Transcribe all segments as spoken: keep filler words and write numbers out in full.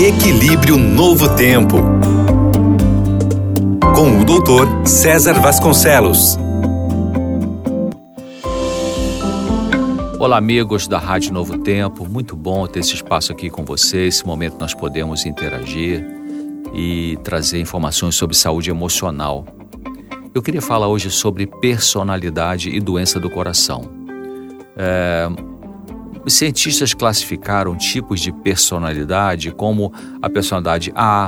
Equilíbrio Novo Tempo, com o doutor César Vasconcelos. Olá, amigos da Rádio Novo Tempo, muito bom ter esse espaço aqui com vocês. Esse momento nós podemos interagir e trazer informações sobre saúde emocional. Eu queria falar hoje sobre personalidade e doença do coração. É, os cientistas classificaram tipos de personalidade como a personalidade A,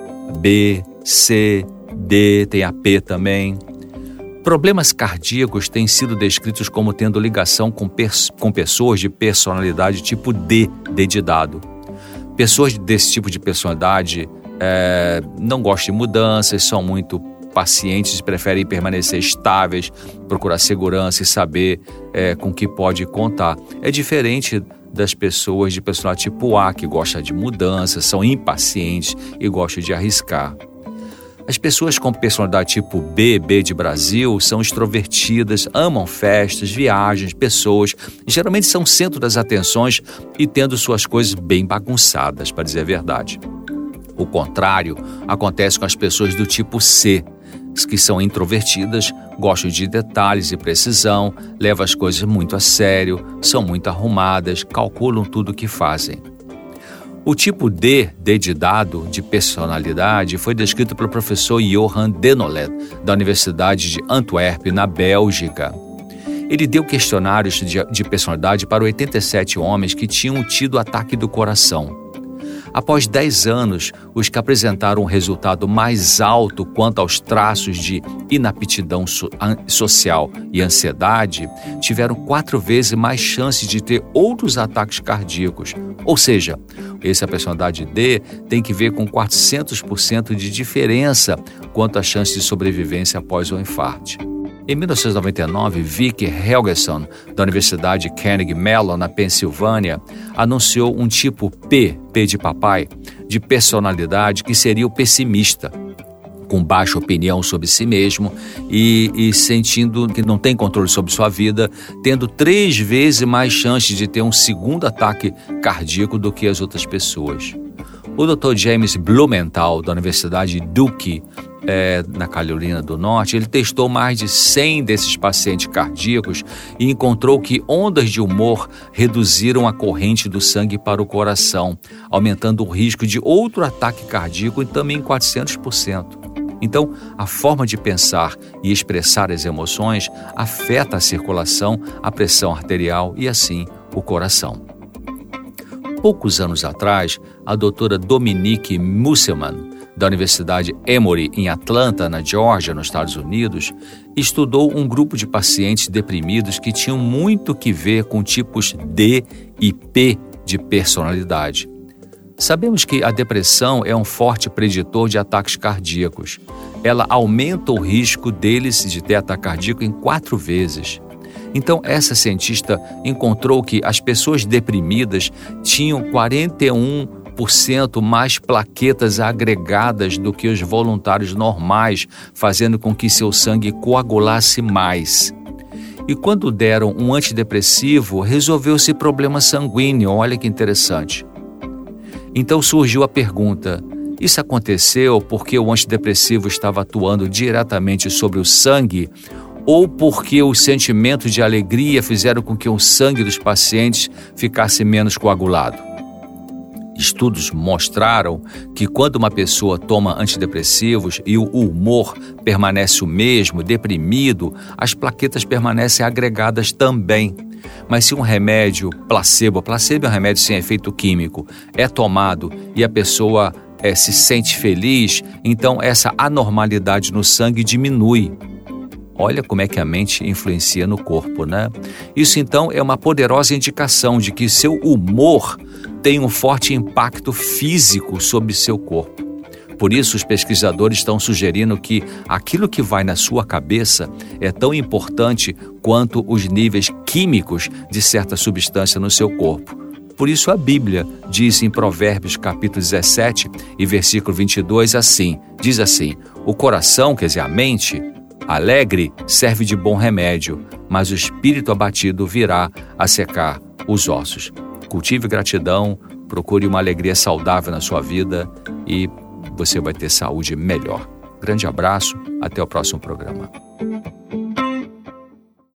B, C, D, tem a P também. Problemas cardíacos têm sido descritos como tendo ligação com, pers- com pessoas de personalidade tipo D, D de dado. Pessoas desse tipo de personalidade é, não gostam de mudanças, são muito pacientes, preferem permanecer estáveis, procurar segurança e saber é, com que pode contar. É diferente das pessoas de personalidade tipo A, que gostam de mudanças, são impacientes e gostam de arriscar. As pessoas com personalidade tipo B, B de Brasil, são extrovertidas, amam festas, viagens, pessoas, geralmente são centro das atenções e tendo suas coisas bem bagunçadas, para dizer a verdade. O contrário acontece com as pessoas do tipo C, que são introvertidas, gostam de detalhes e precisão, levam as coisas muito a sério, são muito arrumadas, calculam tudo o que fazem. O tipo D, D de dado, de personalidade, foi descrito pelo professor Johan Denolet, da Universidade de Antwerp, na Bélgica. Ele deu questionários de, de personalidade para oitenta e sete homens que tinham tido ataque do coração. Após dez anos, os que apresentaram um resultado mais alto quanto aos traços de inaptidão so- social e ansiedade, tiveram quatro vezes mais chances de ter outros ataques cardíacos. Ou seja, essa personalidade D tem que ver com quatrocentos por cento de diferença quanto à chance de sobrevivência após o infarto. Em mil novecentos e noventa e nove, Vicky Helgeson, da Universidade Carnegie Mellon, na Pensilvânia, anunciou um tipo P, P de papai, de personalidade que seria o pessimista, com baixa opinião sobre si mesmo e, e sentindo que não tem controle sobre sua vida, tendo três vezes mais chances de ter um segundo ataque cardíaco do que as outras pessoas. O doutor James Blumenthal, da Universidade Duke, É, na Carolina do Norte, ele testou mais de cem desses pacientes cardíacos e encontrou que ondas de humor reduziram a corrente do sangue para o coração, aumentando o risco de outro ataque cardíaco em também quatrocentos por cento. Então, a forma de pensar e expressar as emoções afeta a circulação, a pressão arterial e, assim, o coração. Poucos anos atrás, a doutora Dominique Musselman, da Universidade Emory, em Atlanta, na Geórgia, nos Estados Unidos, estudou um grupo de pacientes deprimidos que tinham muito que ver com tipos D e P de personalidade. Sabemos que a depressão é um forte preditor de ataques cardíacos. Ela aumenta o risco deles de ter ataque cardíaco em quatro vezes. Então, essa cientista encontrou que as pessoas deprimidas tinham quarenta e um por cento mais plaquetas agregadas do que os voluntários normais, fazendo com que seu sangue coagulasse mais. E quando deram um antidepressivo, resolveu-se problema sanguíneo. Olha que interessante. Então surgiu a pergunta: isso aconteceu porque o antidepressivo estava atuando diretamente sobre o sangue ou porque os sentimentos de alegria fizeram com que o sangue dos pacientes ficasse menos coagulado? Estudos mostraram que quando uma pessoa toma antidepressivos e o humor permanece o mesmo, deprimido, as plaquetas permanecem agregadas também. Mas se um remédio placebo, placebo é um remédio sem efeito químico, é tomado e a pessoa é, se sente feliz, então essa anormalidade no sangue diminui. Olha como é que a mente influencia no corpo, né? Isso, então, é uma poderosa indicação de que seu humor tem um forte impacto físico sobre seu corpo. Por isso, os pesquisadores estão sugerindo que aquilo que vai na sua cabeça é tão importante quanto os níveis químicos de certa substância no seu corpo. Por isso, a Bíblia diz em Provérbios capítulo dezessete e versículo vinte e dois assim, diz assim: o coração, quer dizer, a mente, alegre serve de bom remédio, mas o espírito abatido virá a secar os ossos. Cultive gratidão, procure uma alegria saudável na sua vida e você vai ter saúde melhor. Grande abraço, até o próximo programa.